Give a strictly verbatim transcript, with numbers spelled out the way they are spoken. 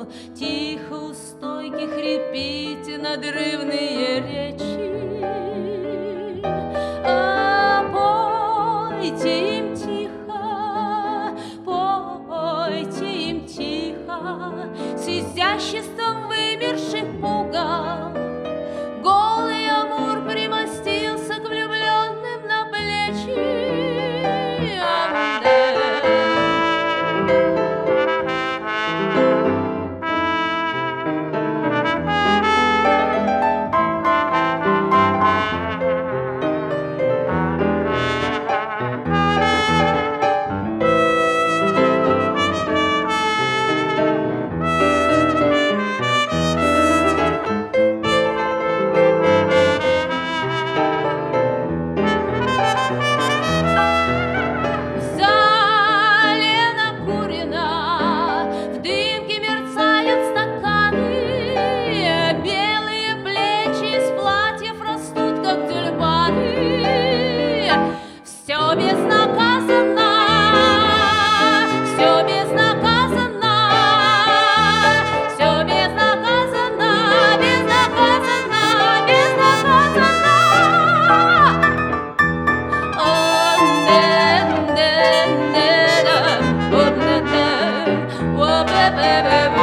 Тихо у стойки хрипите надрывные речи, а пойте им тихо, пойте им тихо с изяществом вымерших пугал. Голый Амур примостился к влюбленным на плечи. Все безнаказанно, все безнаказанно, все безнаказанно, безнаказанно, безнаказанно. О, не, не, не, о, не, не, о, бе, бе, бе, бе.